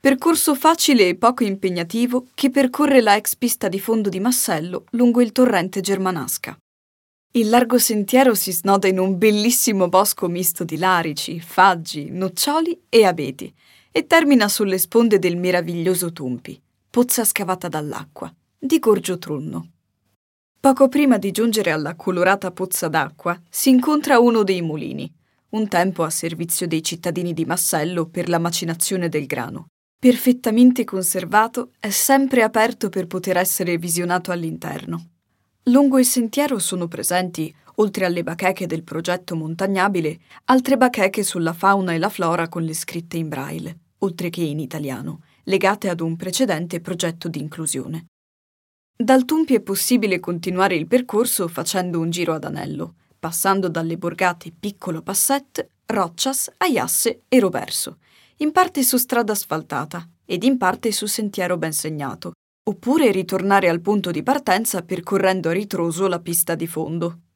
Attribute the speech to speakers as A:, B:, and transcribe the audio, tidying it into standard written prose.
A: Percorso facile e poco impegnativo che percorre la ex pista di fondo di Massello lungo il torrente Germanasca. Il largo sentiero si snoda in un bellissimo bosco misto di larici, faggi, noccioli e abeti e termina sulle sponde del meraviglioso Tumpi, pozza scavata dall'acqua, di Gorgio Trunno. Poco prima di giungere alla colorata pozza d'acqua si incontra uno dei mulini, un tempo a servizio dei cittadini di Massello per la macinazione del grano. Perfettamente conservato, è sempre aperto per poter essere visionato all'interno. Lungo il sentiero sono presenti, oltre alle bacheche del progetto montagnabile, altre bacheche sulla fauna e la flora con le scritte in braille, oltre che in italiano, legate ad un precedente progetto di inclusione. Dal Tumpi è possibile continuare il percorso facendo un giro ad anello, passando dalle borgate Piccolo Passet, Roccias, Aiasse e Roverso, in parte su strada asfaltata ed in parte su sentiero ben segnato, oppure ritornare al punto di partenza percorrendo a ritroso la pista di fondo.